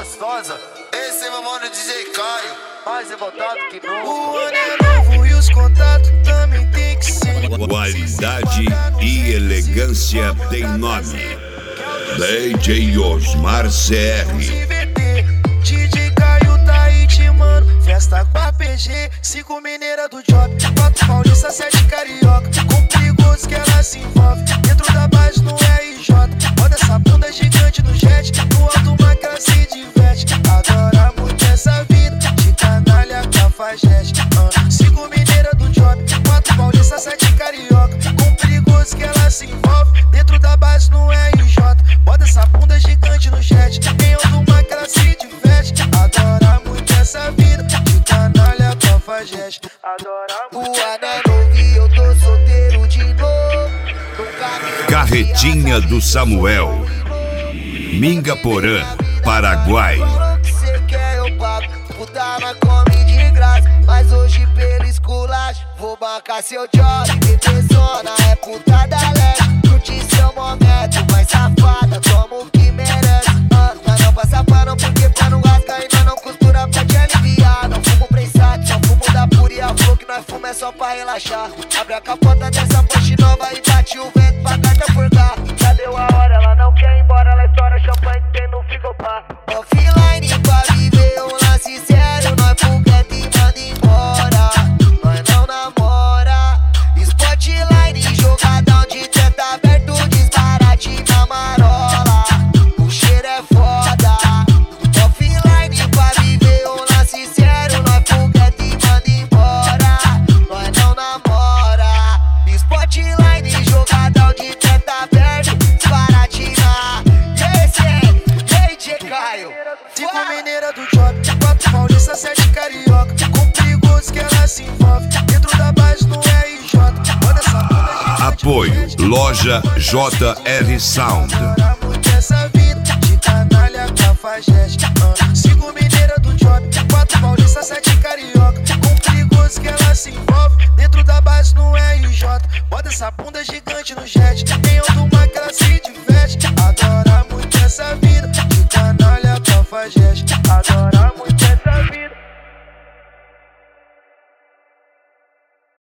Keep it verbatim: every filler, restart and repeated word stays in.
gostosa. Esse é meu mano D J Caio, mais revoltado que nunca. O ano é novo e os contatos também tem que ser. Qualidade e elegância tem nome. D J Osmar C R. D J Caio tá aí te mano. Festa com a P G, cinco mineira do job, quatro paulista, sete carioca. Com perigoso que ela se envolve, dentro da base no R J. Roda essa bunda gigante no jet, no alto uma que ela se diverte. Adora muito essa vida, de canalha cafajeste. uh. Cinco mineira do job, quatro paulista, sete carioca. Com perigoso que ela se envolve, dentro da base no R J. Roda essa bunda gigante no jet, em alto uma que ela se diverte. Adora muito essa vida, de canalha cafajeste. Adora muito. O ano é novo e eu tô solteiro de novo. Carretinha do Samuel, Mingaporã, Paraguai. Cê quer eu pago, puta mas come de graça. Mas hoje pelo esculacho, vou bancar seu job. Bebezona é puta da leste, curte seu momento, mas safada, toma o que merece. ah, Mas não passa pano porque pano rasga e nós não costura pra te aliviar. Não fumo prensado, só fumo da pura e a flor que nós fuma é só pra relaxar. Abre a capota dessa Porsche nova e bate o vento pra carta furgar. Já deu a hora, ela não quer ir embora, ela estoura champanhe que tem no frigobar. Offline pra viver um lance sério, nós foguete e manda embora. Nós não namora. Spotline, jogadão de teto aberto, disparate na marola. O cheiro é foda. Offline pra viver um lance sério, nós foguete e manda embora. Nós não namora. Spotline, jogadão de teto aberto, disparate na. Esse é D J Caio. Cinco mineira do job, quatro paulista, sete carioca. Com perigoso que ela se envolve, dentro da base no R J. Manda essa bunda gigante. Apoio Loja J R Sound. Adora muito essa vida, de canalha cafajeste. uh.